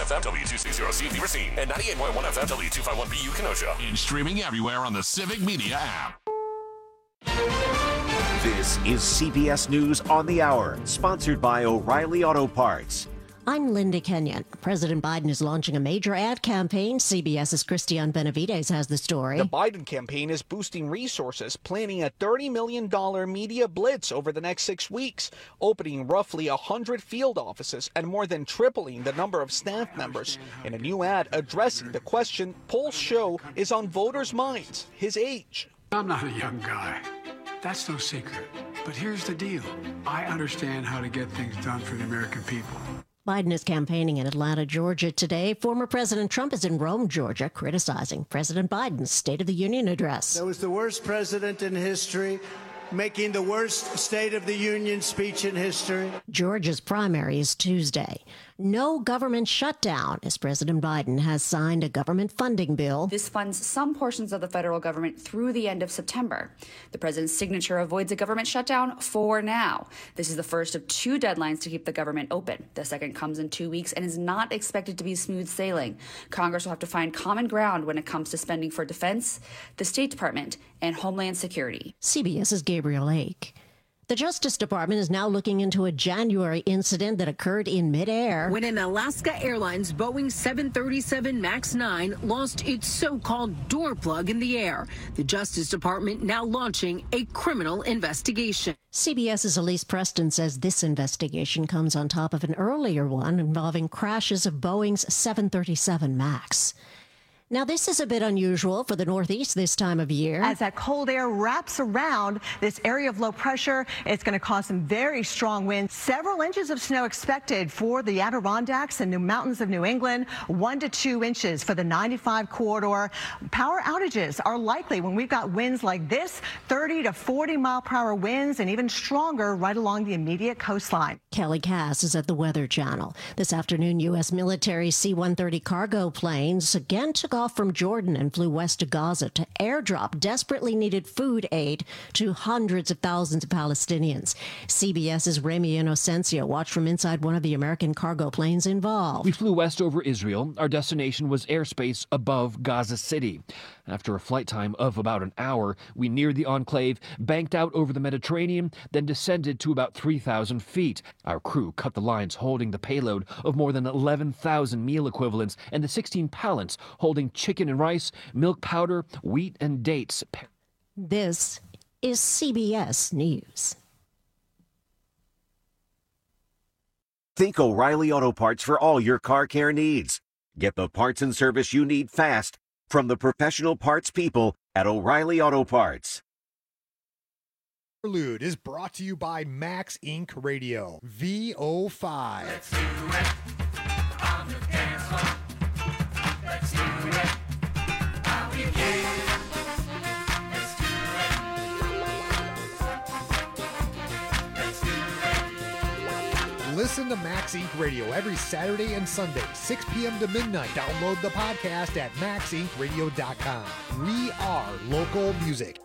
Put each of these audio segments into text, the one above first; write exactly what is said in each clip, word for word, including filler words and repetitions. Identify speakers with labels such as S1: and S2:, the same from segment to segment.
S1: F M, W two sixty C Beaver Scene, and ninety-eight point one F M, W two fifty-one B U Kenosha.
S2: And streaming everywhere on the Civic Media app.
S3: This is C B S News on the Hour, sponsored by O'Reilly Auto Parts.
S4: I'm Linda Kenyon. President Biden is launching a major ad campaign. CBS's Christian Benavides has the story.
S5: The Biden campaign is boosting resources, planning a thirty million dollars media blitz over the next six weeks, opening roughly one hundred field offices and more than tripling the number of staff members. In a new ad addressing the question polls show is on voters' minds, his age.
S6: I'm not a young guy. That's no secret. But here's the deal. I understand how to get things done for the American people.
S4: Biden is campaigning in Atlanta, Georgia today. Former President Trump is in Rome, Georgia, criticizing President Biden's State of the Union address.
S7: That was the worst president in history, making the worst State of the Union speech in history.
S4: Georgia's primary is Tuesday. No government shutdown, as President Biden has signed a government funding bill.
S8: This funds some portions of the federal government through the end of September. The president's signature avoids a government shutdown for now. This is the first of two deadlines to keep the government open. The second comes in two weeks and is not expected to be smooth sailing. Congress will have to find common ground when it comes to spending for defense, the State Department, and Homeland Security.
S4: CBS's Gabriel Lake. The Justice Department is now looking into a January incident that occurred in midair.
S9: When an Alaska Airlines Boeing seven thirty-seven MAX nine lost its so-called door plug in the air. The Justice Department now launching a criminal investigation.
S4: CBS's Elise Preston says this investigation comes on top of an earlier one involving crashes of Boeing's seven thirty-seven MAX. Now, this is a bit unusual for the Northeast this time of year.
S10: As that cold air wraps around this area of low pressure, it's going to cause some very strong winds. Several inches of snow expected for the Adirondacks and the mountains of New England, one to two inches for the ninety-five corridor. Power outages are likely when we've got winds like this, thirty to forty mile per hour winds, and even stronger right along the immediate coastline.
S4: Kelly Cass is at the Weather Channel. This afternoon, U S military C one thirty cargo planes again took off from Jordan and flew west to Gaza to airdrop desperately needed food aid to hundreds of thousands of Palestinians. CBS's Remy Inocencio watched from inside one of the American cargo planes involved.
S11: We flew west over Israel. Our destination was airspace above Gaza City. After a flight time of about an hour, we neared the enclave, banked out over the Mediterranean, then descended to about three thousand feet. Our crew cut the lines holding the payload of more than eleven thousand meal equivalents and the sixteen pallets holding chicken and rice, milk powder, wheat, and dates.
S4: This is C B S News.
S3: Think O'Reilly Auto Parts for all your car care needs. Get the parts and service you need fast from the professional parts people at O'Reilly Auto Parts.
S12: Interlude is brought to you by Max Incorporated. Radio V O five. Let's do it on the dance floor. Let's do it. How we get. Let's do it. Let's do it. Listen to Max Incorporated Radio every Saturday and Sunday, six p.m. to midnight. Download the podcast at max inc radio dot com. We are local music.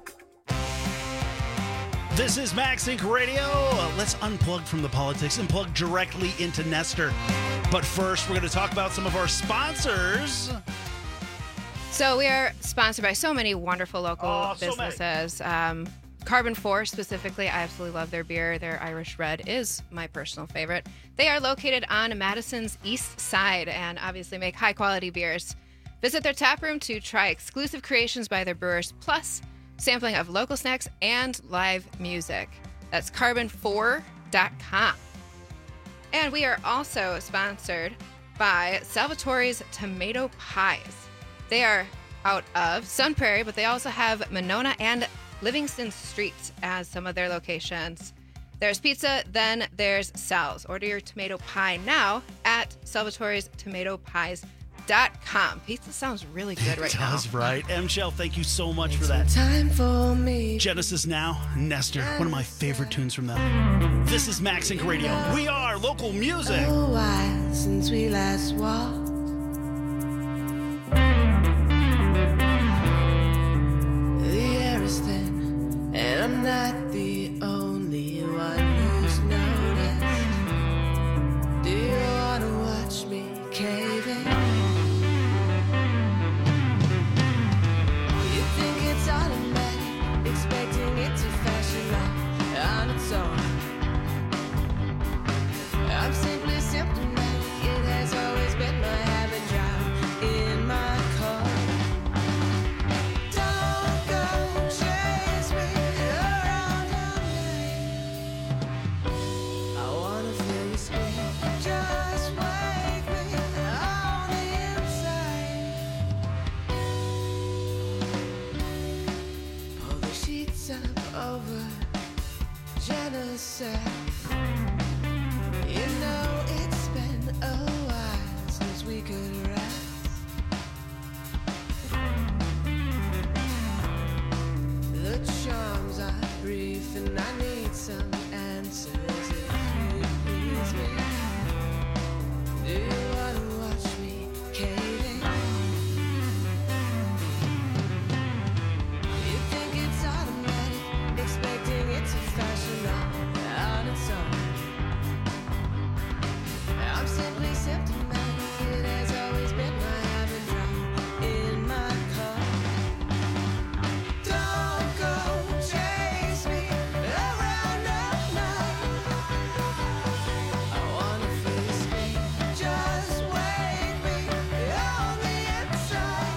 S13: This is Max Inc Radio. Let's unplug from the politics and plug directly into Nestor. But first, we're going to talk about some of our sponsors.
S14: So we are sponsored by so many wonderful local
S13: oh, so
S14: businesses. Um, Carbon four specifically, I absolutely love their beer. Their Irish Red is my personal favorite. They are located on Madison's east side and obviously make high-quality beers. Visit their tap room to try exclusive creations by their brewers, plus sampling of local snacks and live music. That's carbon four dot com. And we are also sponsored by Salvatore's Tomato Pies. They are out of Sun Prairie, but they also have Monona and Livingston Streets as some of their locations. There's pizza, then there's Sal's. Order your tomato pie now at Salvatore's Tomato Pies. Dot com. Pizza sounds really good right
S13: it
S14: now.
S13: Does, right? M. Shell, thank you so much for that.
S15: Time for me.
S13: Genesis Now, Nestor, one of my favorite tunes from them. This is Max Inc Radio. We are local music.
S15: A while since we last walked. The air is thin, and I'm not the only one who's noticed. Do you want to watch me cave in? sunset. You know it's been a while since we could rest. The charms are brief and I need some answers if you please me. Do you wanna watch me caving? You think it's automatic, expecting it to fashion on its own. I'm simply symptomatic, it has always been my habit, drown in my car. Don't go chase me around all night. I wanna feel you scream, just wake me on the inside.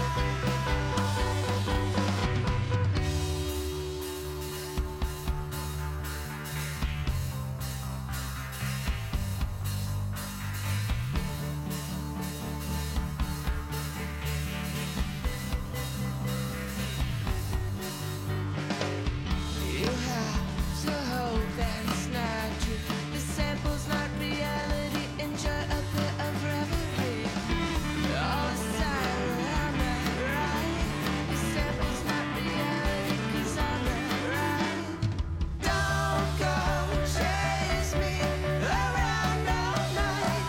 S15: You have to hope that it's not true. The sample's not reality. Enjoy a bit of reverie. All aside, I'm not right. The sample's not reality, 'cause I'm not right. Don't go chase me around all night.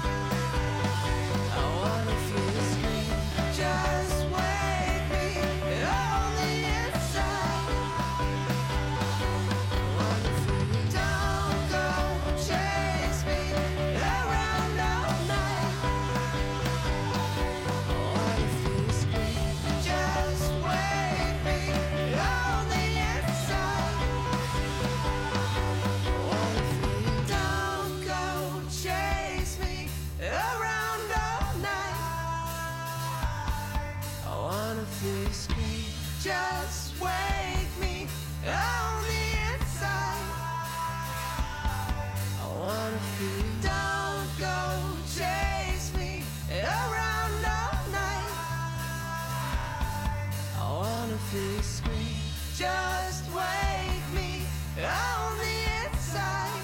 S15: I wanna feel you scream. Just wake me on the inside. Don't go chase me around all night. I wanna feel you scream. Just wake me on the inside. I wanna feel you. Don't go chase me around all night. I wanna feel you scream. Just wake me on the inside. I wanna feel you. Don't go chase me around all night. I wanna feel you scream. Just wake me on the inside.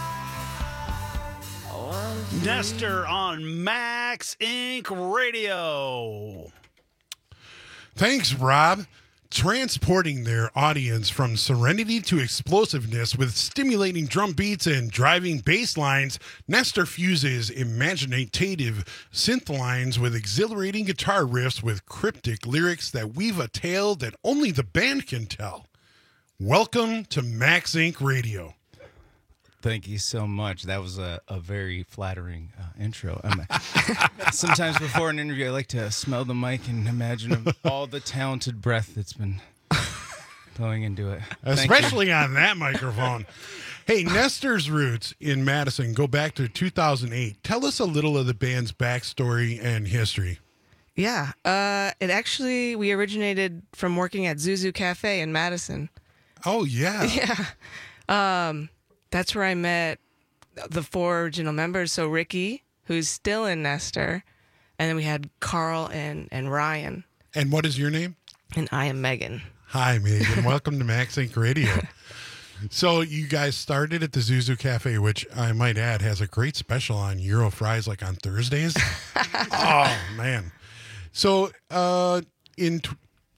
S15: I wanna feel
S13: Nestor on Max Incorporated. Radio.
S16: Thanks, Rob. Transporting their audience from serenity to explosiveness with stimulating drum beats and driving bass lines, Nestor fuses imaginative synth lines with exhilarating guitar riffs with cryptic lyrics that weave a tale that only the band can tell. Welcome to Max Incorporated. Radio.
S17: Thank you so much. That was a, a very flattering uh, intro. I'm, sometimes before an interview, I like to smell the mic and imagine all the talented breath that's been going into it. Thank
S16: Especially
S17: you.
S16: on that microphone. Hey, Nestor's roots in Madison go back to two thousand eight. Tell us a little of the band's backstory and history.
S18: Yeah, uh, it actually, we originated from working at Zuzu Cafe in Madison.
S16: Oh, yeah.
S18: Yeah. Um, that's where I met the four original members. So Ricky, who's still in Nestor, and then we had Carl and, and Ryan.
S16: And what is your name?
S18: And I am Megan.
S16: Hi, Megan. Welcome to Max Inc Radio. So you guys started at the Zuzu Cafe, which I might add has a great special on Euro fries, like on Thursdays. Oh, man. So uh, in... T-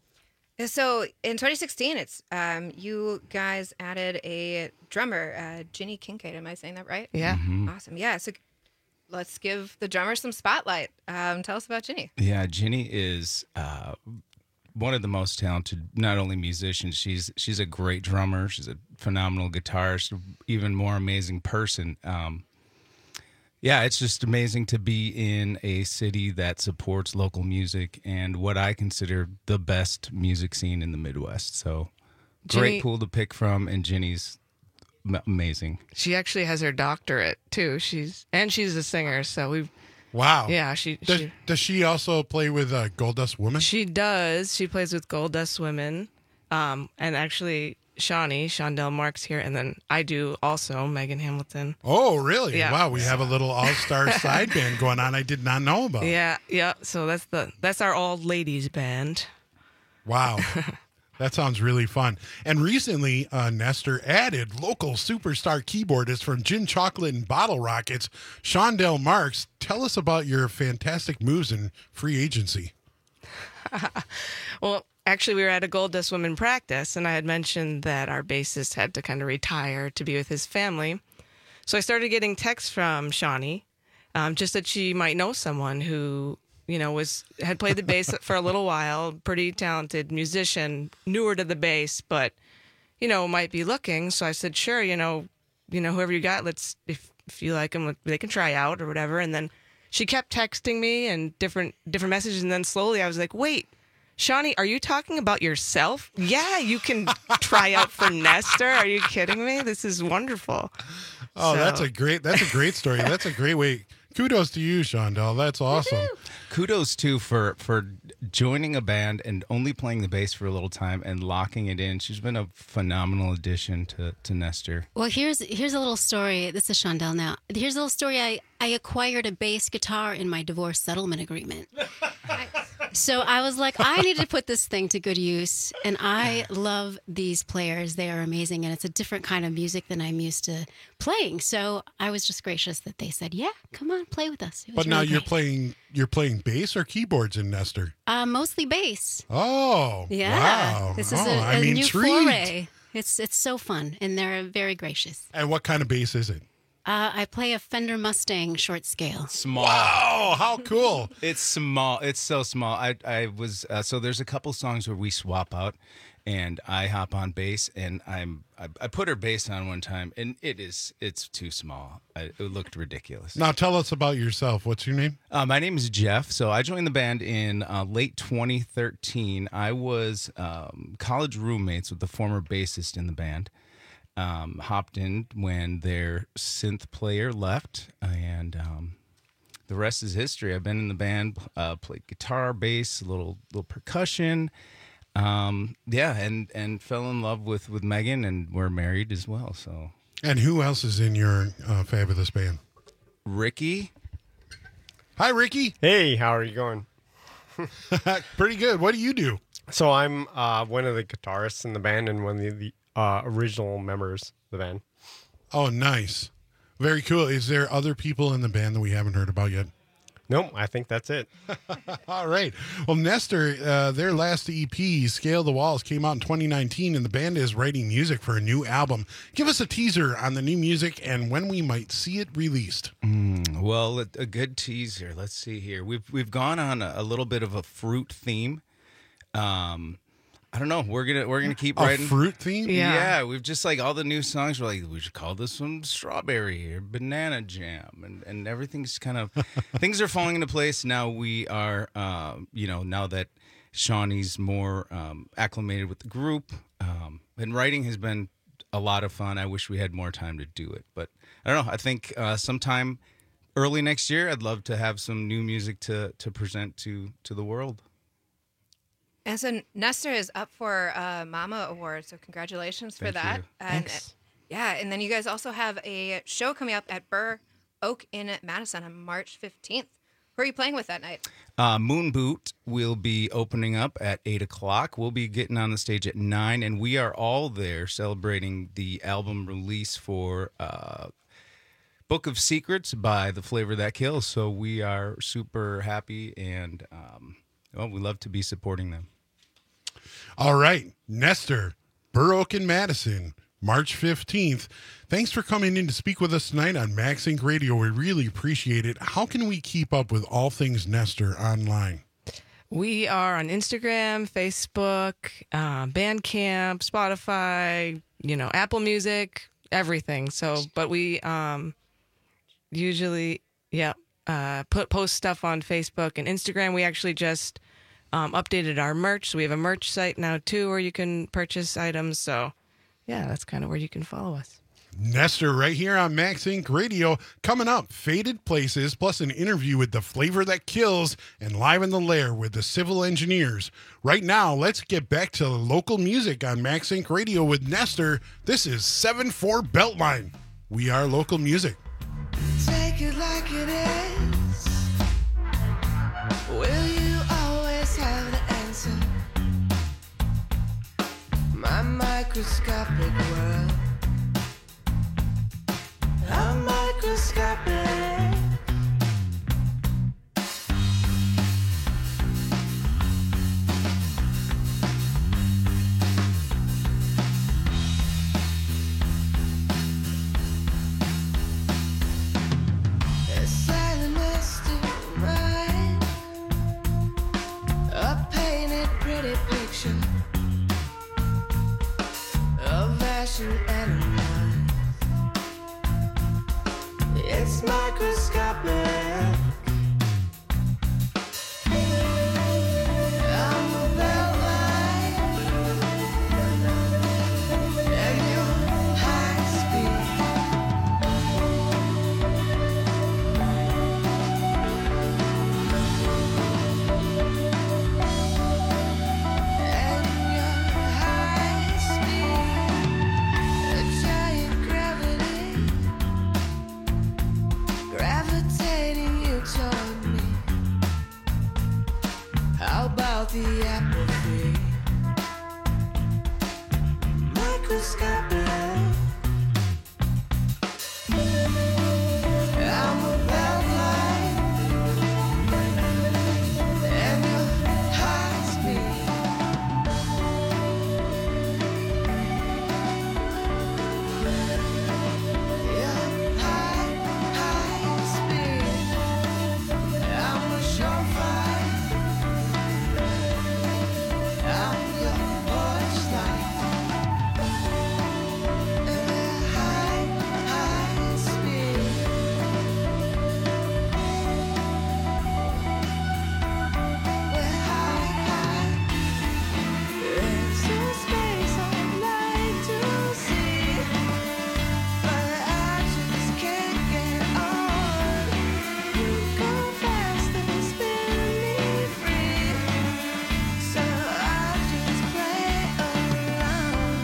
S14: So in twenty sixteen, it's um, you guys added a drummer, uh, Ginny Kincaid. Am I saying that right?
S18: Yeah.
S17: Mm-hmm.
S14: Awesome. Yeah. So let's give the drummer some spotlight. Um, tell us about Ginny.
S17: Yeah, Ginny is uh, one of the most talented, not only musicians, she's she's a great drummer. She's a phenomenal guitarist, even more amazing person. Um, yeah, it's just amazing to be in a city that supports local music and what I consider the best music scene in the Midwest. So
S18: Ginny,
S17: great pool to pick from, and Ginny's m- amazing.
S18: She actually has her doctorate too. She's and she's a singer. So we've
S16: Wow.
S18: Yeah, she
S16: does.
S18: she,
S16: Does she also play with uh, Goldust Women?
S18: she does. She plays with Goldust Women, um, and actually Shawnee, Shondell Marks here, and then I do also, Megan Hamilton.
S16: Oh, really?
S18: Yeah.
S16: Wow, we have a little all-star side band going on I did not know about.
S18: Yeah, yeah. So that's the that's our all ladies band.
S16: Wow. That sounds really fun. And recently, uh, Nestor added local superstar keyboardist from Gin Chocolate and Bottle Rockets, Shondell Marks. Tell us about your fantastic moves in free agency.
S18: Well, actually, we were at a Gold Dust Women practice, and I had mentioned that our bassist had to kind of retire to be with his family. So I started getting texts from Shawnee, um, just that she might know someone who, you know, was had played the bass for a little while, pretty talented musician, newer to the bass, but, you know, might be looking. So I said, sure, you know, you know, whoever you got, let's, if, if you like them, they can try out or whatever. And then she kept texting me and different different messages, and then slowly I was like, wait, Shawnee, are you talking about yourself? Yeah, you can try out for Nestor. Are you kidding me? This is wonderful.
S16: Oh,
S18: So-
S16: that's a great that's a great story. That's a great way. Kudos to you, Shondell. That's awesome.
S17: Kudos too for for joining a band and only playing the bass for a little time and locking it in. She's been a phenomenal addition to to Nestor.
S19: Well, here's here's a little story. This is Shondell now. Here's a little story. I, I acquired a bass guitar in my divorce settlement agreement. So I was like, I need to put this thing to good use. And I love these players. They are amazing. And it's a different kind of music than I'm used to playing. So I was just gracious that they said, yeah, come on, play with us. It was
S16: But now
S19: really
S16: you're
S19: great.
S16: playing you're playing bass or keyboards in Nestor.
S19: Uh, mostly bass.
S16: Oh,
S19: Yeah.
S16: wow.
S19: This is
S16: oh,
S19: a, a
S16: I'm
S19: new
S16: intrigued.
S19: foray. It's, it's so fun. And they're very gracious.
S16: And what kind of bass is it?
S19: Uh, I play a Fender Mustang short scale.
S17: Small.
S16: Wow, how cool.
S17: It's small. It's so small. I I was uh, so there's a couple songs where we swap out, and I hop on bass, and I'm I, I put her bass on one time, and it is it's too small. I, it looked ridiculous.
S16: Now tell us about yourself. What's your name?
S17: Uh, my name is Jeff. So I joined the band in uh, late twenty thirteen. I was um, college roommates with the former bassist in the band. Um, hopped in when their synth player left, and um, the rest is history. I've been in the band, uh, played guitar, bass, a little little percussion, um, yeah, and and fell in love with with Megan, and we're married as well. So
S16: And who else is in your uh, fabulous band?
S17: Ricky.
S16: Hi, Ricky.
S20: Hey, how are you going?
S16: Pretty good. What do you do?
S20: So I'm uh, one of the guitarists in the band and one of the, the uh, original members of the band.
S16: Oh, nice. Very cool. Is there other people in the band that we haven't heard about yet?
S20: Nope, I think that's it.
S16: All right. Well, Nestor, uh, their last E P, Scale the Walls, came out in twenty nineteen, and the band is writing music for a new album. Give us a teaser on the new music and when we might see it released.
S17: Mm, well, a, a good teaser. Let's see here. We've we've gone on a, a little bit of a fruit theme. Um, I don't know. We're gonna we're gonna keep
S16: A
S17: writing
S16: fruit theme?
S17: Yeah.
S16: Yeah.
S17: We've just like all the new songs. We're like we should call this one strawberry or banana jam, and and everything's kind of things are falling into place now. We are, um, you know, now that Shawnee's more um, acclimated with the group, um, and writing has been a lot of fun. I wish we had more time to do it, but I don't know. I think uh, sometime early next year, I'd love to have some new music to to present to to the world.
S14: And so Nestor is up for uh, Mama Award, so congratulations for
S17: Thank
S14: that.
S17: you.
S14: And
S17: Thanks.
S14: yeah, and then you guys also have a show coming up at Burr Oak in Madison on March fifteenth. Who are you playing with that night?
S17: Uh, Moon Boot will be opening up at eight o'clock. We'll be getting on the stage at nine, and we are all there celebrating the album release for uh, Book of Secrets by The Flavor That Kills. So we are super happy, and um, well, we love to be supporting them.
S16: All right. Nestor, Burr Oak in Madison, March fifteenth. Thanks for coming in to speak with us tonight on Max Inc Radio. We really appreciate it. How can we keep up with all things Nestor online?
S18: We are on Instagram, Facebook, uh, Bandcamp, Spotify, you know, Apple Music, everything. So, but we um, usually, yeah, uh, put post stuff on Facebook and Instagram. We actually just um, updated our merch. So we have a merch site now too, where you can purchase items. So, yeah, that's kind of where you can follow us.
S16: Nestor right here on Max Inc Radio. Coming up, Faded Places, plus an interview with The Flavor That Kills and Live in the Lair with the Civil Engineers. Right now, let's get back to local music on Max Inc Radio with Nestor. This is seven four Beltline. We are local music.
S15: Take it like it is. Will you always have the answer? microscopic world. I'm microscopic. A silent mastermind, a painted pretty picture of ashen animals. It's microscopic. I'm a bellline, and you're high speed. And you're high speed, a giant gravity, gravitating you toward me. How about the apathy? Microscopic. I'm a bellline, and you're high speed. Yeah, high, high speed. I'm a surefire. I'm your porch light. High, high speed. We're high, high. It's a space I'd like to see, but I just can't get on. You go fast and spin me free, so I just play around.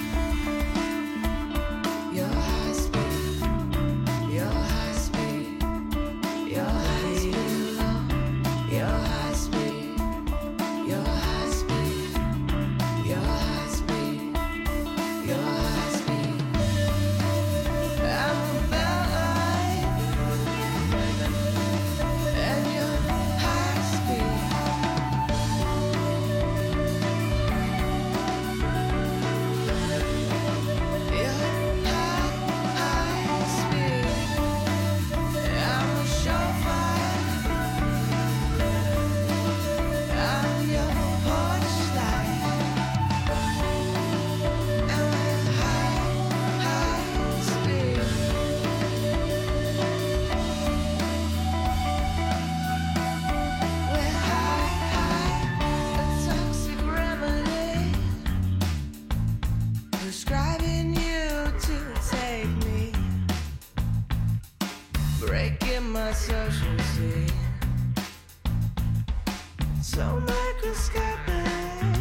S15: Your high speed, your high speed, your high speed, your high speed, your high speed, your high speed, your high speed. I'm a bellline, and you're high speed. You're high, high speed. I'm a surefire. I'm your porch light. And we're high, high speed. We're high, high, a toxic remedy, prescribing you to take me, breaking my social scene. So microscopic.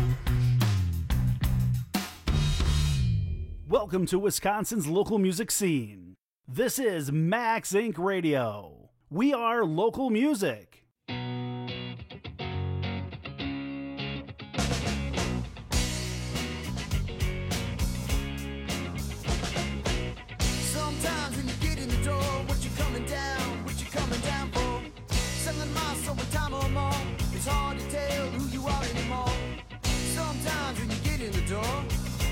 S21: Welcome to Wisconsin's local music scene. This is Max Inc Radio. We are local music.
S15: Sometimes when you get in the door, what you coming down, what you coming down for? Selling my soul with time or more. It's hard to tell who you are anymore. Sometimes when you get in the door,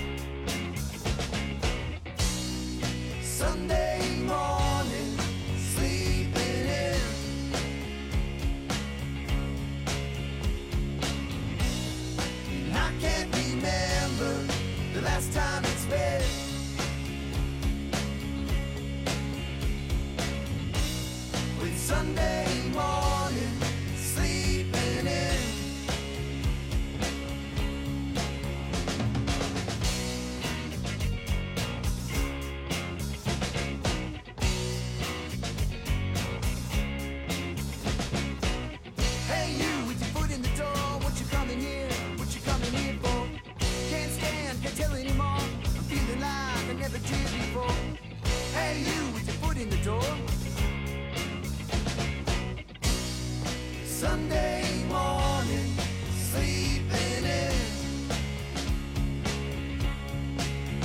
S15: Sunday morning, sleeping in. And I can't remember the last time it's been. With Sunday morning, sleeping in. Hey you, with your foot in the door, what you coming here? What you coming here for? Can't stand, can't tell anymore. I'm feeling like I never did before. Hey you, with your foot in the door. Sunday morning, sleeping in.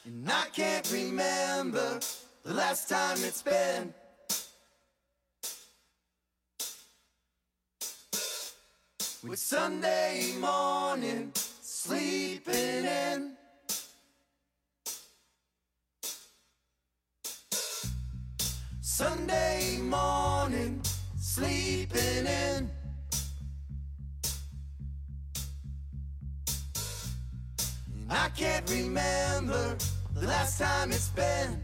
S15: And I can't remember the last time it's been. With Sunday morning sleeping in. Sunday morning sleeping in. And I can't remember the last time it's been.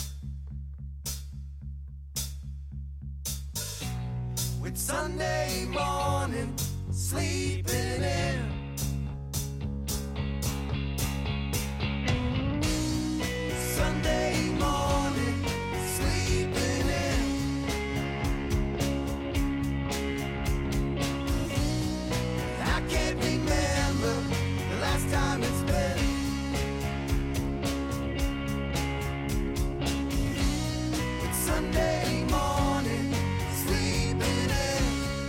S15: With Sunday morning sleeping in. Sunday morning sleeping in. I can't remember the last time it's been. With Sunday morning sleeping in.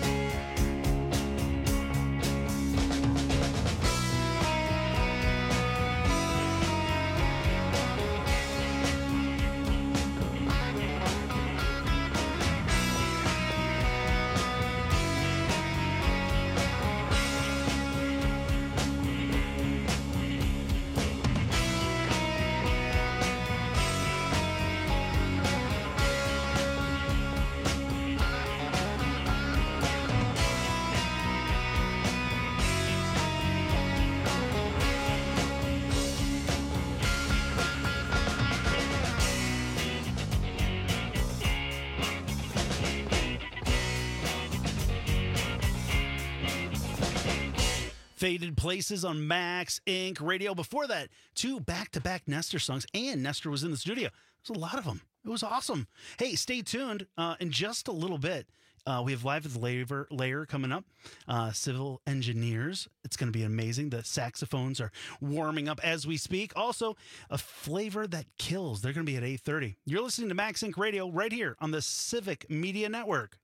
S13: Faded Places on Max Incorporated. Radio. Before that, two back-to-back Nestor songs, and Nestor was in the studio. There's a lot of them. It was awesome. Hey, stay tuned. Uh, in just a little bit, uh, we have Live with Layer, Layer coming up. Uh, civil engineers. It's going to be amazing. The saxophones are warming up as we speak. Also, a flavor that kills. They're going to be at eight thirty. You're listening to Max Inc Radio right here on the Civic Media Network.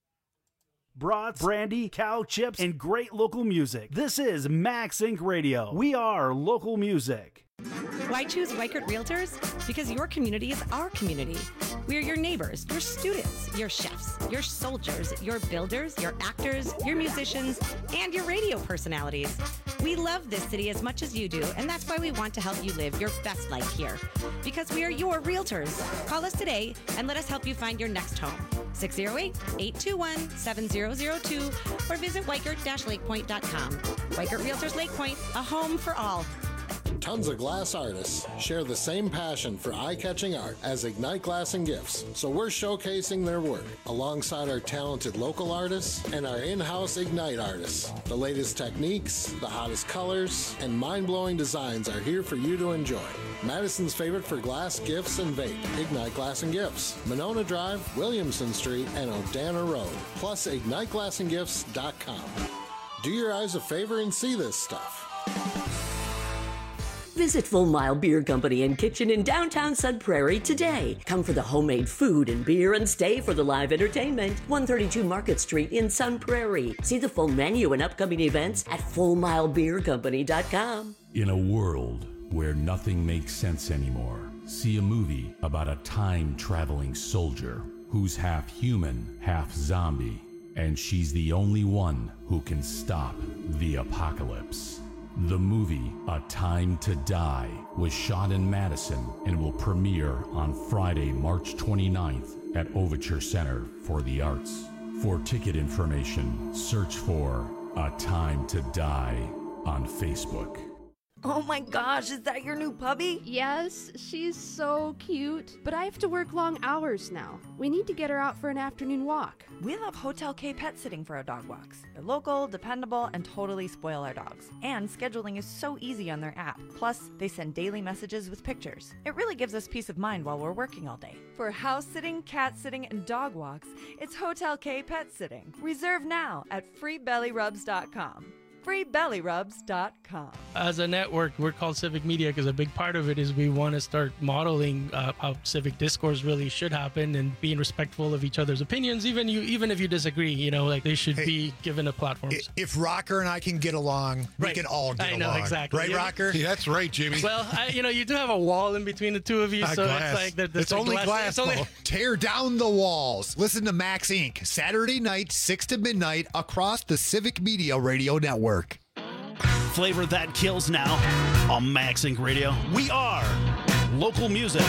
S21: Brats, brandy, cow chips, and great local music. This is Max Incorporated. Radio. We are local music.
S1: Why choose Weichert Realtors? Because your community is our community. We are your neighbors, your students, your chefs, your soldiers, your builders, your actors, your musicians, and your radio personalities. We love this city as much as you do, and that's why we want to help you live your best life here. Because we are your realtors. Call us today and let us help you find your next home. six oh eight, eight two one, seven oh oh two or visit weichert dash lakepoint dot com. Weichert Realtors Lake Point, a home for all.
S22: Tons of glass artists share the same passion for eye-catching art as Ignite Glass and Gifts, so we're showcasing their work alongside our talented local artists and our in-house Ignite artists. The latest techniques, the hottest colors, and mind-blowing designs are here for you to enjoy. Madison's favorite for glass, gifts, and vape, Ignite Glass and Gifts, Monona Drive, Williamson Street, and Odana Road, plus ignite glass and gifts dot com. Do your eyes a favor and see this stuff.
S23: Visit Full Mile Beer Company and Kitchen in downtown Sun Prairie today. Come for the homemade food and beer and stay for the live entertainment. one thirty-two Market Street in Sun Prairie. See the full menu and upcoming events at full mile beer company dot com.
S24: In a world where nothing makes sense anymore, see a movie about a time-traveling soldier who's half human, half zombie, and she's the only one who can stop the apocalypse. The movie, A Time to Die, was shot in Madison and will premiere on Friday, March twenty-ninth at Overture Center for the Arts. For ticket information, search for A Time to Die on Facebook.
S25: Oh my gosh, is that your new puppy?
S26: Yes, she's so cute. But I have to work long hours now. We need to get her out for an afternoon walk.
S25: We love Hotel K Pet Sitting for our dog walks. They're local, dependable, and totally spoil our dogs. And scheduling is so easy on their app. Plus, they send daily messages with pictures. It really gives us peace of mind while we're working all day. For house sitting, cat sitting, and dog walks, it's Hotel K Pet Sitting. Reserve now at free belly rubs dot com.
S2: free belly rubs dot com.
S5: As a network, we're called Civic Media because a big part of it is we want to start modeling uh, how civic discourse really should happen and being respectful of each other's opinions, even you, even if you disagree. You know, like they should
S6: Hey,
S5: be given a platform.
S6: I- If Rocker and I can get along, we
S5: Right.
S6: can all get
S5: I know,
S6: along.
S5: exactly.
S6: Right,
S5: Yeah.
S6: Rocker?
S16: Yeah, that's right, Jimmy.
S5: Well, I, you know, you do have a wall in between the two of you,
S6: Ah,
S5: so
S6: glass.
S5: it's like there- there's
S6: it's
S5: a
S6: only
S5: glass-
S6: glass.
S5: it's only-
S6: though. Tear down the walls. Listen to Max Incorporated. Saturday night, six to midnight, across the Civic Media Radio Network.
S13: Flavor That Kills now on Max Inc Radio. We are local music.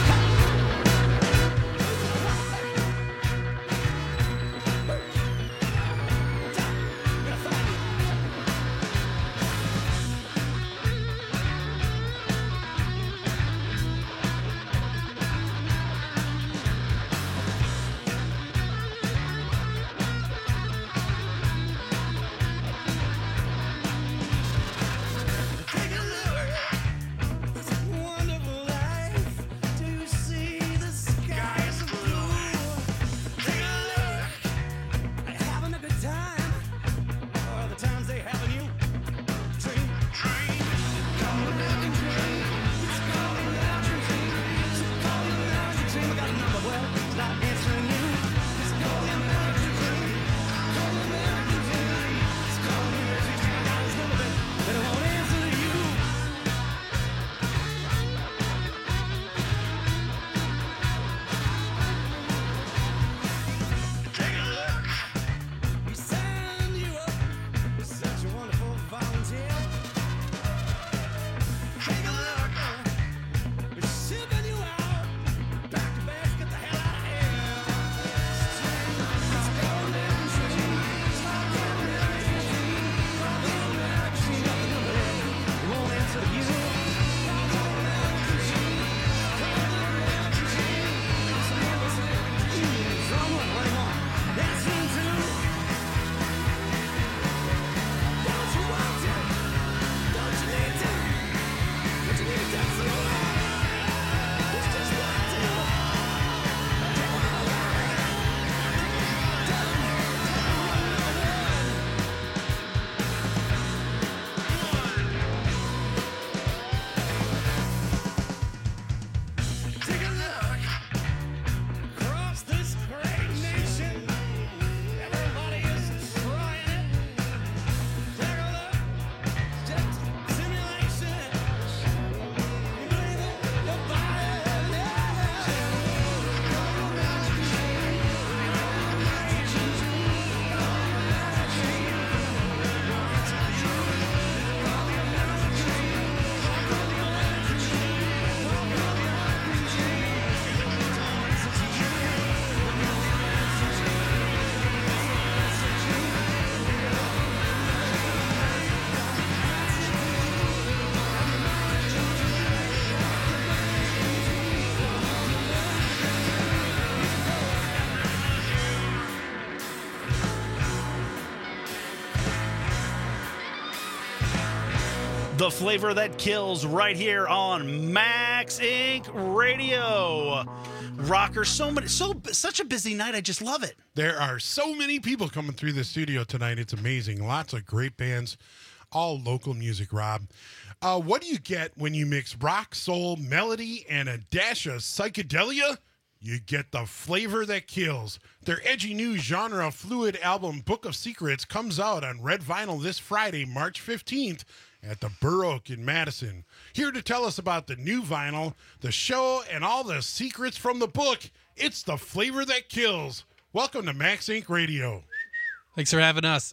S13: The Flavor That Kills right here on Max Incorporated Radio. Rocker, so many, so such a busy night. I just love it.
S16: There are so many people coming through the studio tonight. It's amazing. Lots of great bands, all local music, Rob. Uh, what do you get when you mix rock, soul, melody, and a dash of psychedelia? You get the Flavor That Kills. Their edgy new genre fluid album, Book of Secrets, comes out on red vinyl this Friday, March fifteenth, at the Burr Oak in Madison. Here to tell us about the new vinyl, the show, and all the secrets from the book, it's the Flavor That Kills. Welcome to Max Incorporated Radio.
S5: Thanks for having us.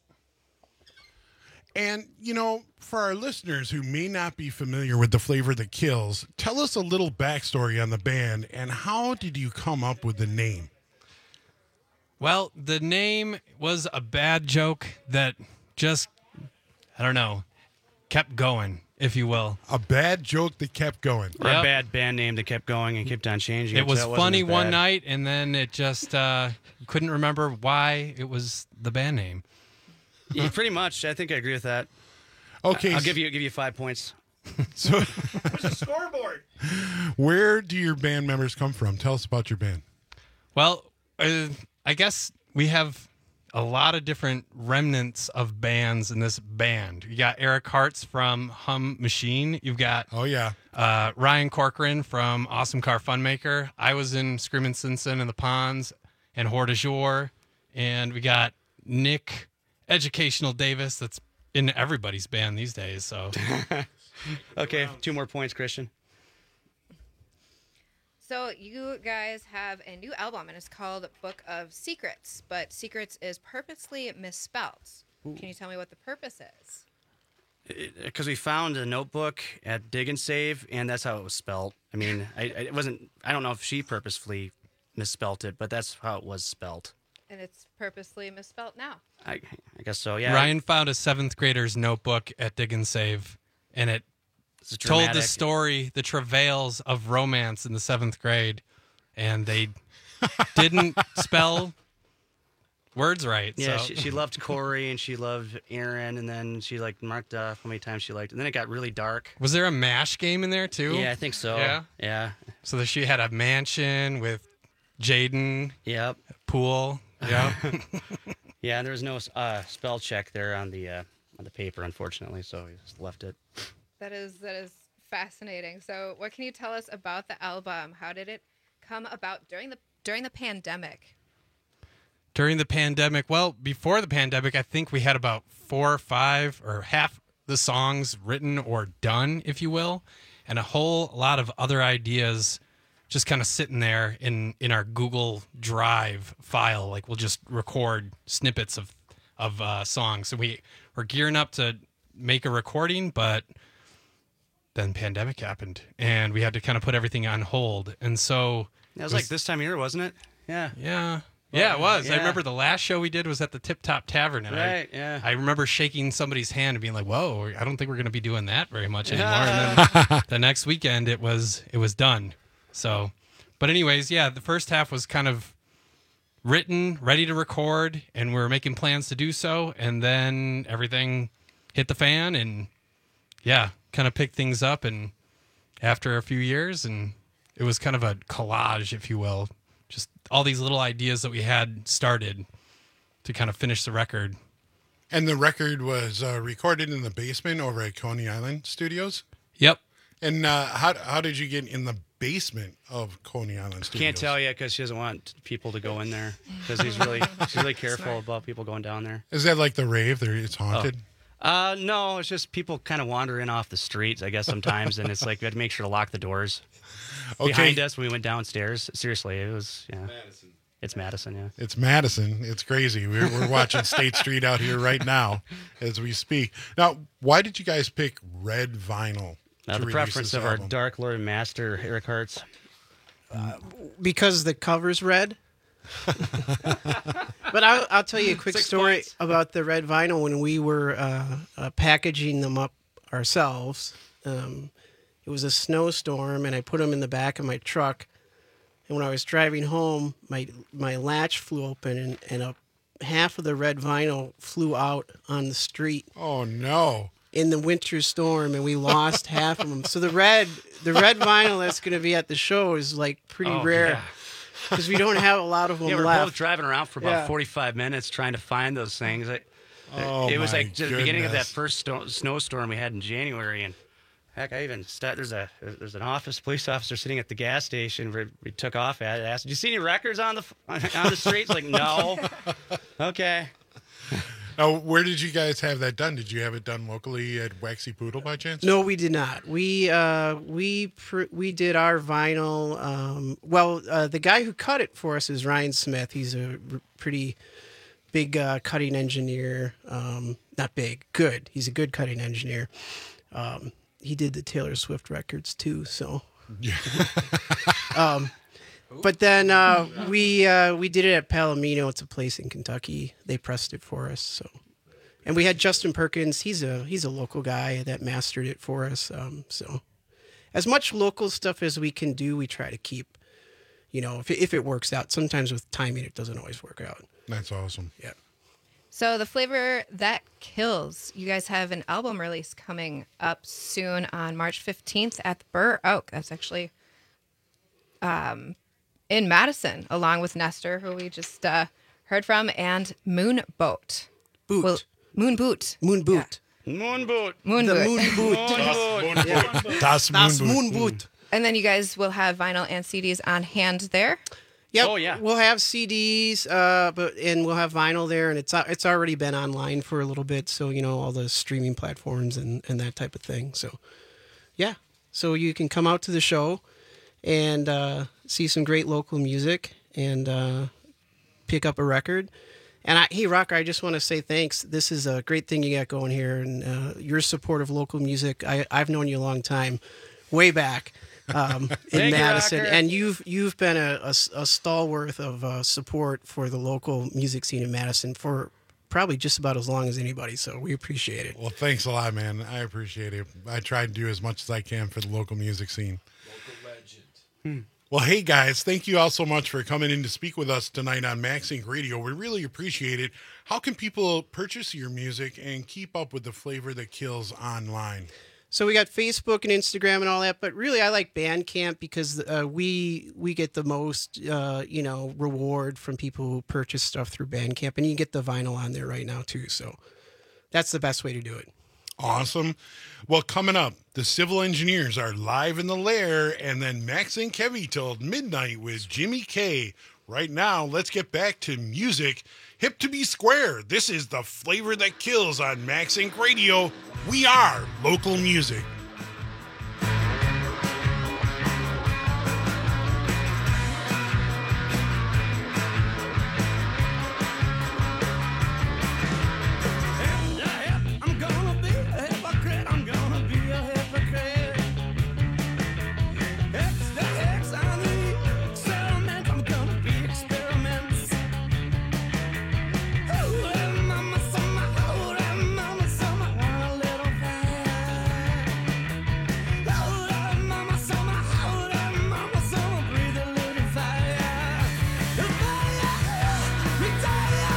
S16: And, you know, for our listeners who may not be familiar with the Flavor That Kills, tell us a little backstory on the band and how did you come up with the name?
S5: Well, the name was a bad joke that just, I don't know, kept going, if you will.
S16: A bad joke that kept going.
S7: Or
S5: Yep.
S7: a bad band name that kept going and kept on changing.
S5: It was
S7: so wasn't
S5: funny
S7: as
S5: one
S7: bad.
S5: night, and then it just uh, couldn't remember why it was the band name.
S7: Yeah, pretty much. I think I agree with that.
S16: Okay.
S7: I'll give you give you five points.
S16: So,
S7: Where's the scoreboard?
S16: where do your band members come from? Tell us about your band.
S5: Well, uh, I guess we have
S3: a lot of different remnants of bands in this band. You got Eric Hartz from Hum Machine. You've got
S16: oh yeah,
S3: uh, Ryan Corcoran from Awesome Car Funmaker. I was in Screamin' Simpson and the Ponds and Hors de Jour. And we got Nick Educational Davis. That's in everybody's band these days. So
S7: okay, two more points, Christian.
S14: So you guys have a new album, and it's called Book of Secrets, but Secrets is purposely misspelled. Ooh. Can you tell me what the purpose is?
S7: Because we found a notebook at Dig and Save, and that's how it was spelled. I mean, I, it wasn't. I don't know if she purposefully misspelled it, but that's how it was spelled.
S14: And it's purposely misspelled now.
S7: I, I guess so. Yeah.
S3: Ryan found a seventh grader's notebook at Dig and Save, and it told the story, the travails of romance in the seventh grade, and they didn't spell words right.
S7: Yeah,
S3: so.
S7: she, she loved Corey and she loved Aaron, and then she like marked off how many times she liked. And then it got really dark.
S3: Was there a MASH game in there too?
S7: Yeah, I think so.
S3: Yeah,
S7: yeah.
S3: So that she had a mansion with Jaden.
S7: Yep.
S3: Pool. Yeah.
S7: Yeah, and there was no uh, spell check there on the uh, on the paper, unfortunately, so we just left it.
S14: That is that is fascinating. So, what can you tell us about the album? How did it come about during the during the pandemic?
S3: During the pandemic, well, before the pandemic, I think we had about four or five or half the songs written or done, if you will, and a whole lot of other ideas just kind of sitting there in, in our Google Drive file. Like we'll just record snippets of of uh, songs. So we we're gearing up to make a recording, but then pandemic happened and we had to kind of put everything on hold. And so
S7: that was, it was like this time of year, wasn't it? Yeah.
S3: Yeah. Yeah, it was.
S7: Yeah.
S3: I remember the last show we did was at the Tip Top Tavern. And
S7: right,
S3: I,
S7: yeah.
S3: I remember shaking somebody's hand and being like, whoa, I don't think we're going to be doing that very much anymore. And then the next weekend it was it was done. So, but anyways, yeah, the first half was kind of written, ready to record, and we were making plans to do so. And then everything hit the fan and, yeah, kind of picked things up. And after a few years, and it was kind of a collage, if you will, just all these little ideas that we had started to kind of finish the record.
S16: And the record was uh, recorded in the basement over at Coney Island Studios?
S3: Yep.
S16: And uh, how how did you get in the basement of Coney Island Studios?
S7: Can't tell you because she doesn't want people to go in there because he's really she's really careful about people going down there.
S16: Is that like the rave? There, it's haunted.
S7: Oh. Uh, no, it's just people kind of wander in off the streets, I guess sometimes, and it's like we had to make sure to lock the doors
S16: Okay.
S7: behind us when we went downstairs. Seriously, it was yeah.
S4: Madison.
S7: It's Madison, yeah.
S16: It's Madison. It's crazy. We're we're watching State Street out here right now as we speak. Now, why did you guys pick red vinyl?
S7: Uh, the preference of album? Our Dark Lord Master, Eric Hartz.
S4: Uh, because the cover's red. But I'll, I'll tell you a quick
S7: Six
S4: story
S7: points.
S4: about the red vinyl when we were uh, uh, packaging them up ourselves. Um, it was a snowstorm, and I put them in the back of my truck. And when I was driving home, my my latch flew open, and, and a, half of the red vinyl flew out on the street.
S16: Oh, no.
S4: In the winter storm, and we lost half of them. So the red, the red vinyl that's going to be at the show is like pretty
S7: Oh,
S4: rare because we don't have a lot of them
S7: Yeah, we're
S4: left.
S7: both driving around for about
S4: Yeah.
S7: forty-five minutes trying to find those things. I,
S16: Oh,
S7: it was
S16: my
S7: like the beginning of that
S16: goodness.
S7: first sto- snowstorm we had in January, and heck, I even st- there's a there's an office police officer sitting at the gas station where we took off at. I asked, "Did you see any records on the f- on the streets?" Like, no. Okay.
S16: Now, where did you guys have that done? Did you have it done locally at Waxy Poodle by chance?
S4: No, we did not. We uh, we pr- we did our vinyl. Um, well, uh, the guy who cut it for us is Ryan Smith. He's a r- pretty big uh, cutting engineer. Um, not big, good. He's a good cutting engineer. Um, he did the Taylor Swift records too. So, um, but then uh, we uh, we did it at Palomino. It's a place in Kentucky. They pressed it for us. So. And we had Justin Perkins. He's a he's a local guy that mastered it for us. Um, so, as much local stuff as we can do, we try to keep. You know, if it, if it works out. Sometimes with timing, it doesn't always work out.
S16: That's awesome.
S4: Yeah.
S14: So the flavor that kills. You guys have an album release coming up soon on March fifteenth at the Burr Oak. That's actually um, in Madison, along with Nestor, who we just uh, heard from, and Moon Boat.
S4: Boot.
S14: Well, Moon Boot.
S4: Moon Boot.
S7: Moon Boot.
S14: Moon
S4: The
S14: Boot.
S4: Moon Boot.
S7: Moon Boot.
S4: Yeah.
S16: Das
S4: Das
S16: Moon
S4: Moon
S16: Boot.
S4: Boot.
S14: And then you guys will have vinyl and C Ds on hand there.
S4: Yep.
S7: Oh, yeah.
S4: We'll have C Ds, uh, but and we'll have vinyl there, and it's uh, it's already been online for a little bit, so you know all the streaming platforms and, and that type of thing. So, yeah. So you can come out to the show and uh, see some great local music and uh, pick up a record. And I, hey, Rocker, I just want to say thanks. This is a great thing you got going here, and uh, your support of local music. I, I've known you a long time, way back. Um, in
S7: Thank you,
S4: Madison,
S7: Rocker.
S4: and you've you've been a, a, a stalwart of uh, support for the local music scene in Madison for probably just about as long as anybody. So we appreciate it.
S16: Well, thanks a lot, man. I appreciate it. I try to do as much as I can for the local music scene.
S8: Local legend.
S16: Hmm. Well, hey guys, thank you all so much for coming in to speak with us tonight on Max Inc Radio. We really appreciate it. How can people purchase your music and keep up with the flavor that kills online?
S4: So we got Facebook and Instagram and all that, but really I like Bandcamp because uh, we we get the most uh, you know reward from people who purchase stuff through Bandcamp, and you get the vinyl on there right now too. So that's the best way to do it.
S16: Awesome. Well, coming up, the Civil Engineers are live in the lair, and then Max and Kevy till midnight with Jimmy K. Right now, let's get back to music. Hip to be square. This is the flavor that kills on Max Inc Radio. We are local music.
S15: I'm gonna be a hypocrite. I'm gonna be a hypocrite. X the X on the experiment. I'm gonna be experiments. Oh, mama, summer, oh, mama, summer, want a little fire. Oh, mama, summer, oh, mama, summer, breathe a little fire. Fire, retire,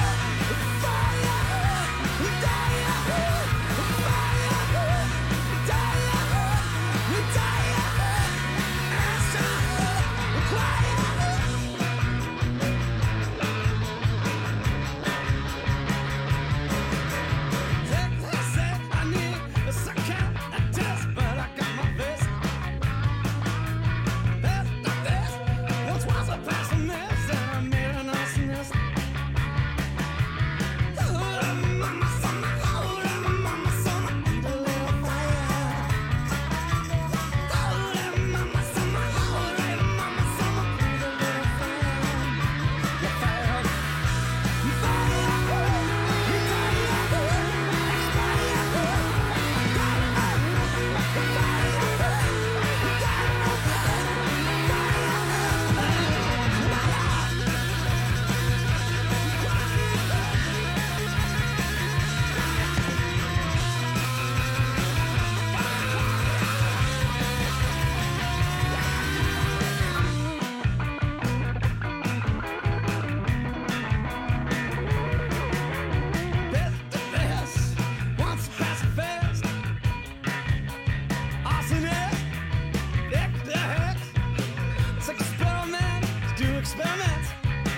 S15: experiments.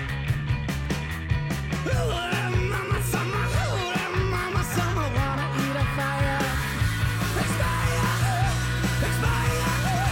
S15: Mama summer, mama summer, wanna eat a fire. Expire, expire,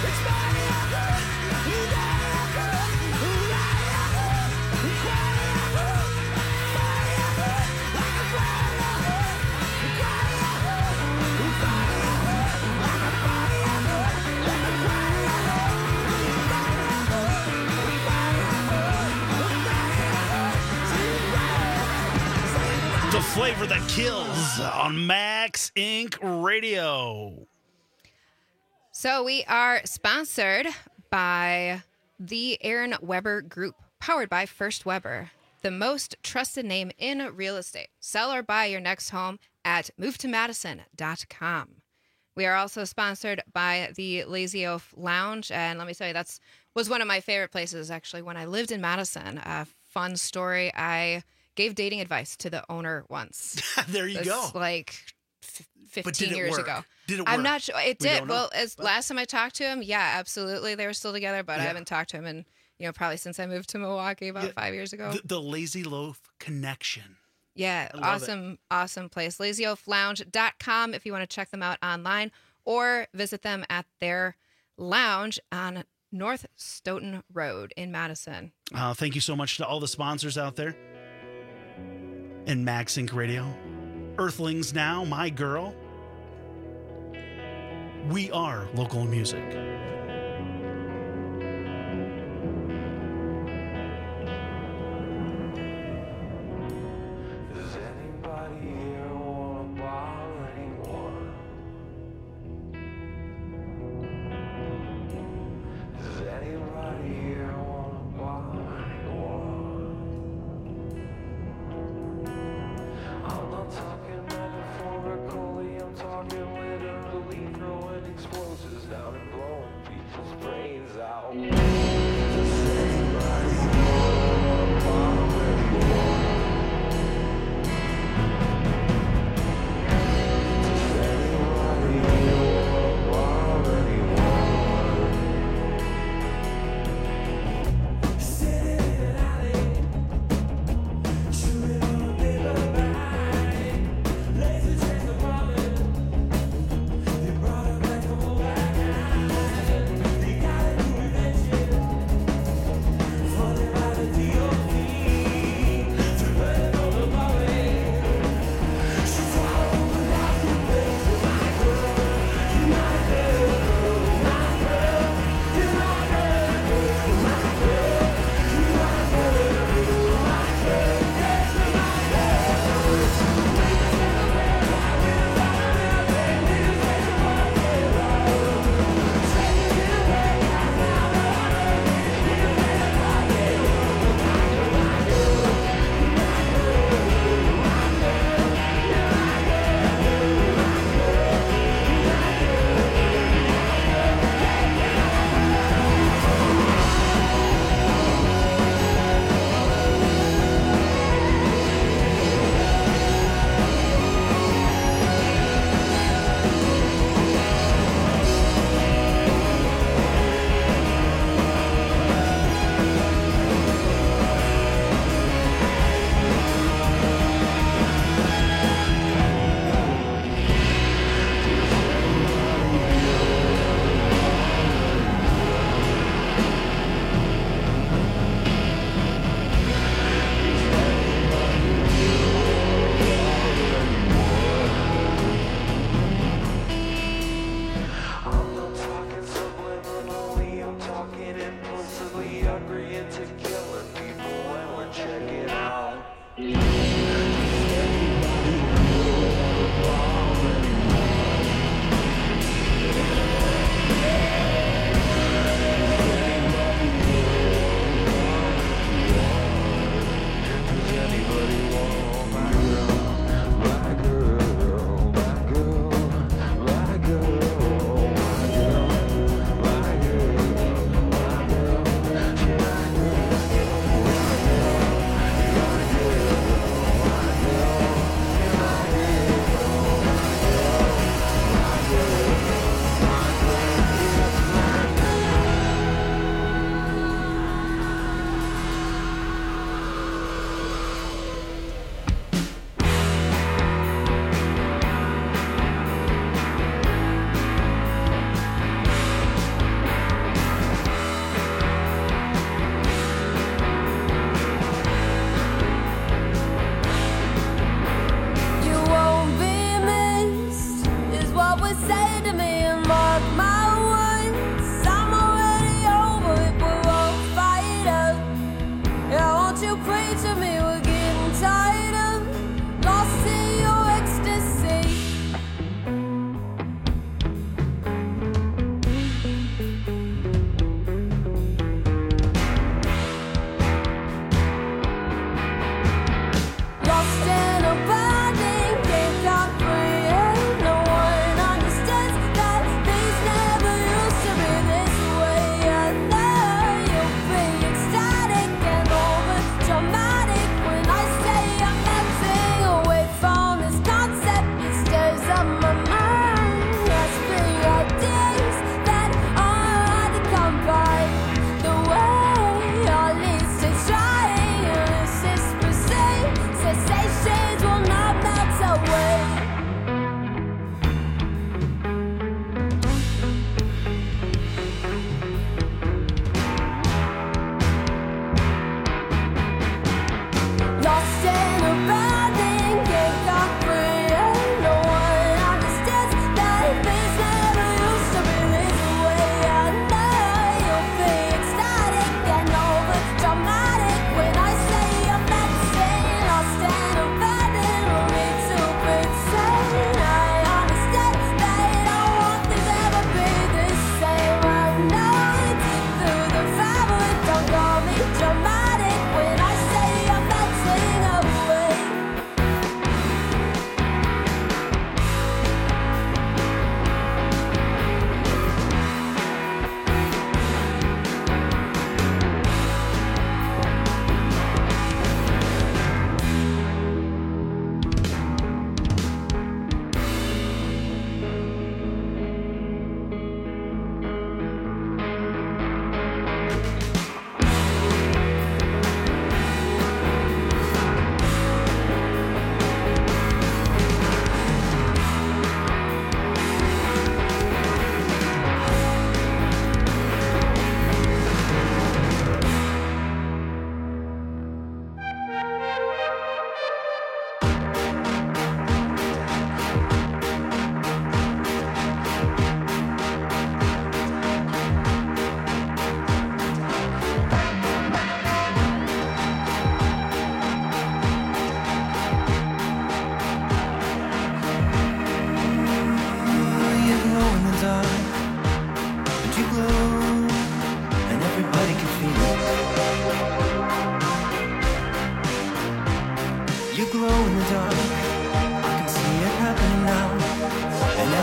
S13: The flavor that kills on Max Incorporated. Radio.
S14: So we are sponsored by the Aaron Weber Group, powered by First Weber, the most trusted name in real estate. Sell or buy your next home at move to madison dot com. We are also sponsored by the Lazy Oaf Lounge, and let me tell you, that's was one of my favorite places actually when I lived in Madison. A fun story: I gave dating advice to the owner once.
S13: There you
S14: It
S13: go.
S14: was like f-
S13: But did
S14: fifteen
S13: it
S14: years
S13: work?
S14: ago.
S13: Did it
S14: I'm
S13: work?
S14: not sure. It
S13: We
S14: did.
S13: don't know.
S14: Well, as last time I talked to him, yeah, absolutely, they were still together, but I
S13: Yeah.
S14: haven't talked to him in you know, probably since I moved to Milwaukee about
S13: Yeah,
S14: five years ago.
S13: The, the Lazy Loaf Connection.
S14: Yeah,
S13: I love
S14: awesome, awesome place. lazy oaf lounge dot com if you want to check them out online or visit them at their lounge on North Stoughton Road in Madison.
S13: Uh, thank you so much to all the sponsors out there. And Max Inc Radio. Earthlings Now, My Girl. We are local music.
S15: Does anybody here want a bar anymore? Does anybody here want a bar anymore? I'm not talking metaphorically, I'm talking literally, throwing explosives down and blowing people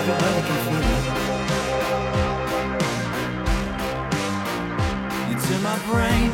S15: everybody can feel it. It's in my brain,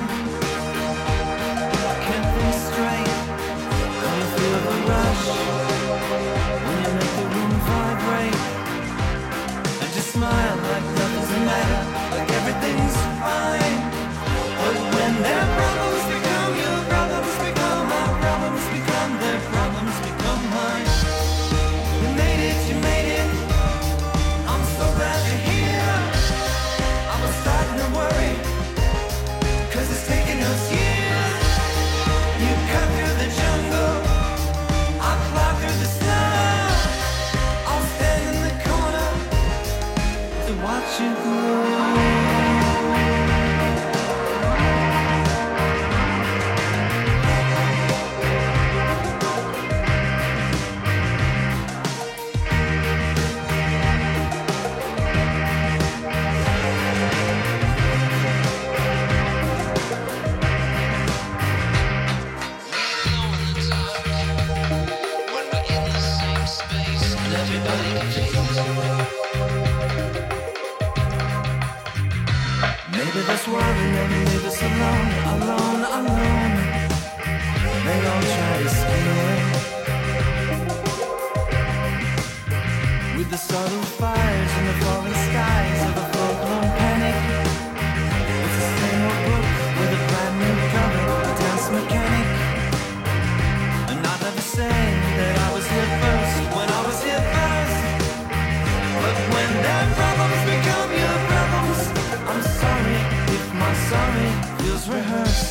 S15: can't think straight. When you feel the rush, when you make the room vibrate, and just smile like nothing's the matter, like everything's fine. But when their problems become your problems, become my problems, become their problems, become mine. You made it, you made it. I'm so glad you're here. I was starting to worry, 'cause it's taken us years. You cut through the jungle, I plowed through the snow. I'll stand in the corner to watch you grow. Maybe this world will never leave us alone, alone, alone. They all try to skin away with the subtle fires and the falling skies of a full-blown panic. It's the same old book with a brand new cover, a dance mechanic. And I'd never say that I was here first, when I was here first. But when their problems become your problems, I'm sorry if my sorry feels rehearsed.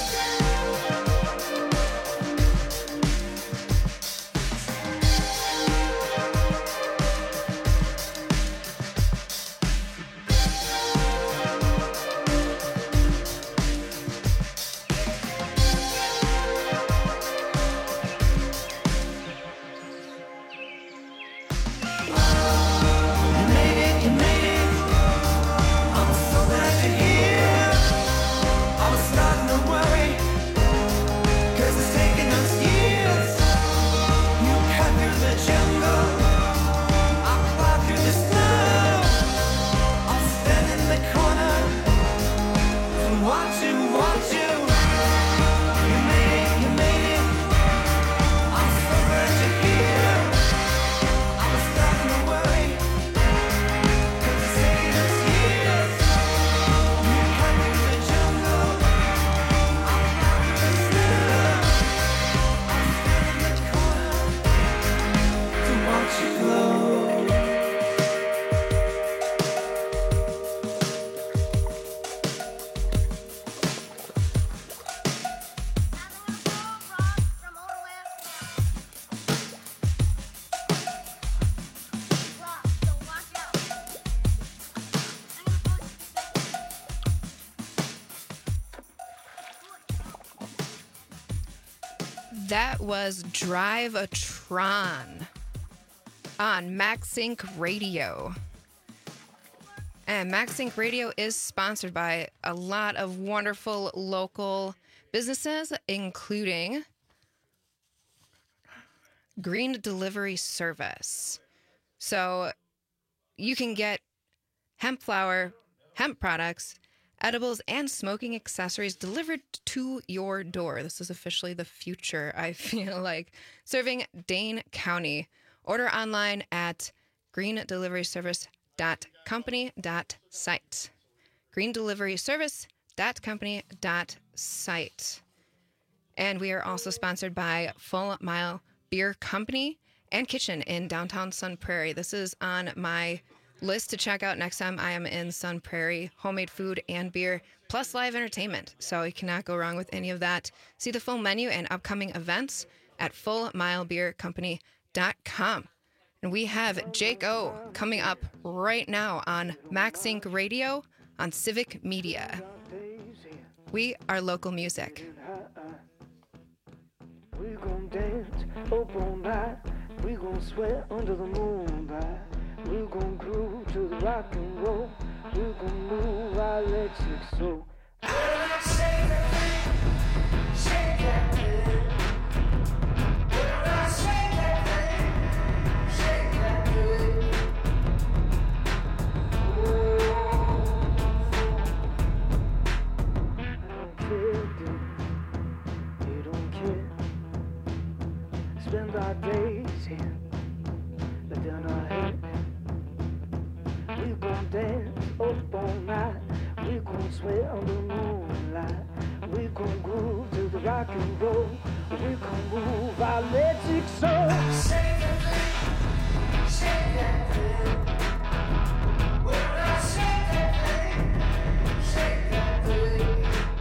S15: You made it, you made it. I'm so glad you're here. I was starting to worry, 'cause it's taken us years. You cut through the jungle, I plowed through the snow. I'll stand in the corner to watch you, watch you. You made it, you made it. I'm so glad you're here. I was starting to worry, 'cause it's taken us years. You cut through the jungle, I plowed through the snow. I'll stand in the corner to watch you glow.
S14: That was Drive a Tron on MaxSync Radio. And MaxSync Radio is sponsored by a lot of wonderful local businesses, including Green Delivery Service. So you can get hemp flour, hemp products, edibles, and smoking accessories delivered to your door. This is officially the future, I feel like. Serving Dane County. Order online at green delivery service dot company dot site. green delivery service dot company dot site. And we are also sponsored by Full Mile Beer Company and Kitchen in downtown Sun Prairie. This is on my list to check out next time I am in Sun Prairie. Homemade food and beer, plus live entertainment. So you cannot go wrong with any of that. See the full menu and upcoming events at full mile beer company dot com. And we have Jake O coming up right now on MaxSync Radio on Civic Media. We are local music.
S15: We gon' dance up all night. We gon' sweat under the moonlight. We gon' groove to the rock and roll. We gon' move our electric soul. Shake that thing, shake that thing. Shake that thing, shake that thing.
S8: in our head. We gon' dance up all night. We gon' sweat under moonlight. We gon' groove to the rock and roll. We gon' move our electric soul. Shake that thing, shake that thing. Well, now shake that thing, shake that thing.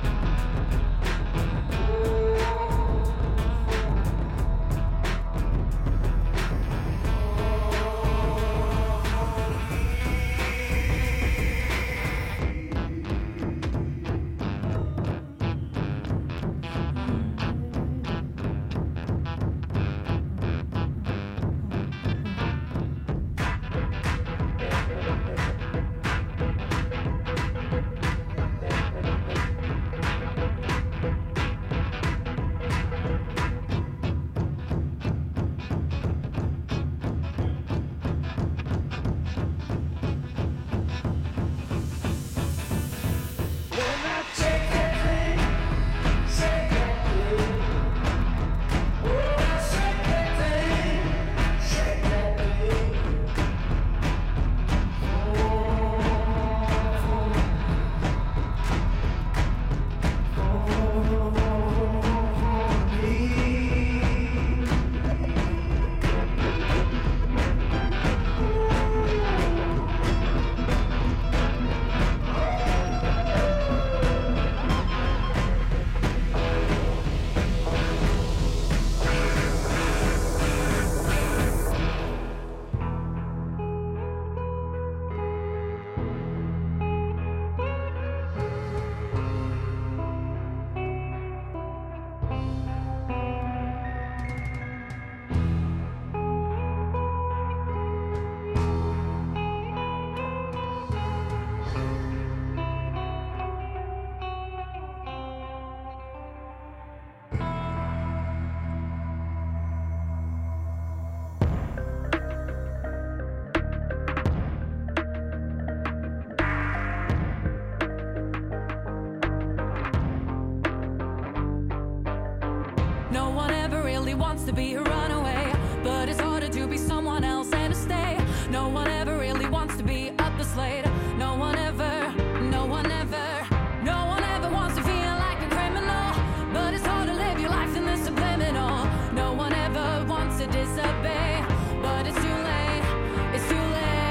S9: No one ever really wants to be a runaway, but it's harder to be someone else and to stay. No one ever really wants to be up the slate. No one ever, no one ever, no one ever wants to feel like a criminal, but it's hard to live your life in the subliminal. No one ever wants to disobey, but it's too late, it's too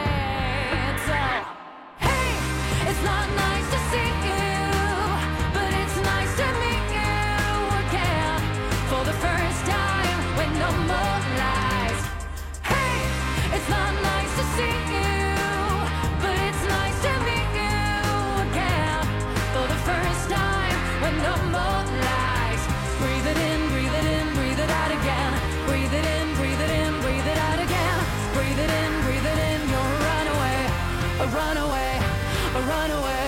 S9: late. So, hey, it's not nice to see you, but it's nice to meet you again. For the first time with no more lies. Hey, it's not nice to see you, but it's nice to meet you again. For the first time with no more lies. Breathe it in, breathe it in, breathe it out again. Breathe it in, breathe it in, breathe it out again. Breathe it in, breathe it in, you're a runaway, a runaway, a runaway.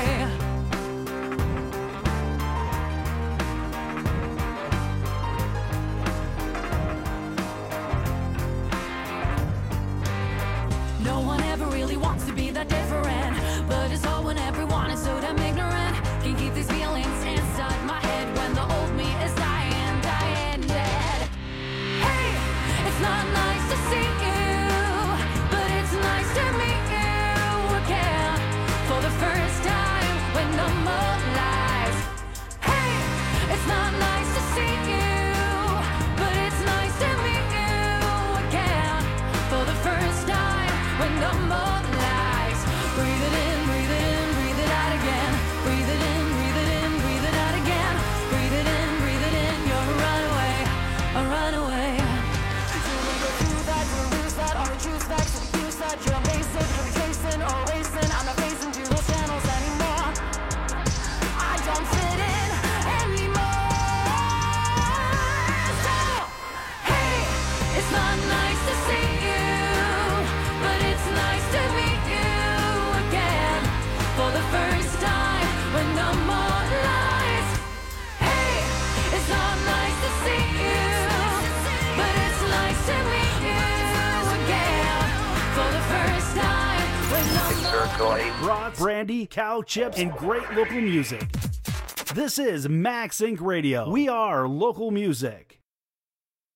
S9: No one ever really wants to be that different, but it's all when everyone is so damn ignorant. Can't keep these feelings inside my head when the old me is dying, dying dead. Hey, it's not nice to see you, but it's nice to meet you again. For the first time with no more lies. Hey, it's not nice to see you, but it's nice to meet you again. For the first time with no more lies. Breathe it in, breathe it in, breathe it out again. Breathe it in, breathe it in, breathe it out again. Breathe it in, breathe it in, you're a runaway, a runaway. You either do that, you lose that, or choose that, you use that. You're amazing, you're chasing or racing. I'm not facing to those channels anymore. I don't fit in anymore. So, hey, it's not nice to see you, but it's nice to meet you again. For the first time with no more lies. Hey, it's not nice to see you, but it's nice to meet you again. For the first time with no more.
S21: Brats, brandy, cow chips, and great local music. This is Max Inc Radio. We are local music.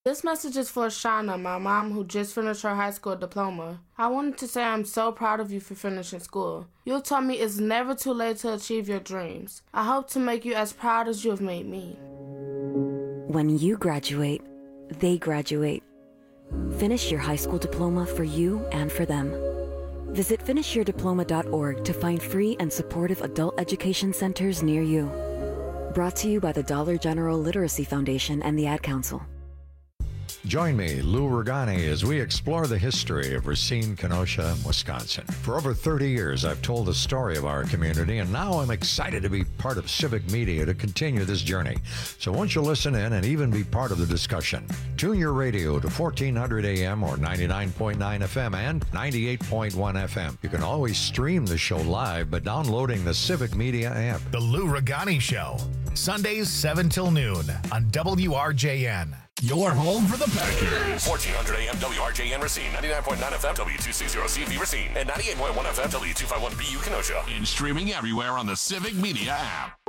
S10: This message is for Shauna, my mom, who just finished her high school diploma. I wanted to say I'm so proud of you for finishing school. You told me it's never too late to achieve your dreams. I hope to make you as proud as you have made me.
S11: When you graduate, they graduate. Finish your high school diploma for you and for them. Visit finish your diploma dot org to find free and supportive adult education centers near you. Brought to you by the Dollar General Literacy Foundation and the Ad Council.
S12: Join me, Lou Ragani, as we explore the history of Racine, Kenosha, Wisconsin. For over thirty years, I've told the story of our community, and now I'm excited to be part of Civic Media to continue this journey. So won't you listen in and even be part of the discussion? Tune your radio to fourteen hundred A M or ninety-nine point nine F M and ninety-eight point one F M. You can always stream the show live by downloading the Civic Media app.
S6: The Lou Ragani Show, Sundays seven till noon on W R J N. Your home for the Packers.
S17: fourteen hundred A M W R J N Racine, ninety-nine point nine F M W two sixty C V Racine, and ninety-eight point one F M W two fifty-one B U Kenosha.
S19: And streaming everywhere on the Civic Media app.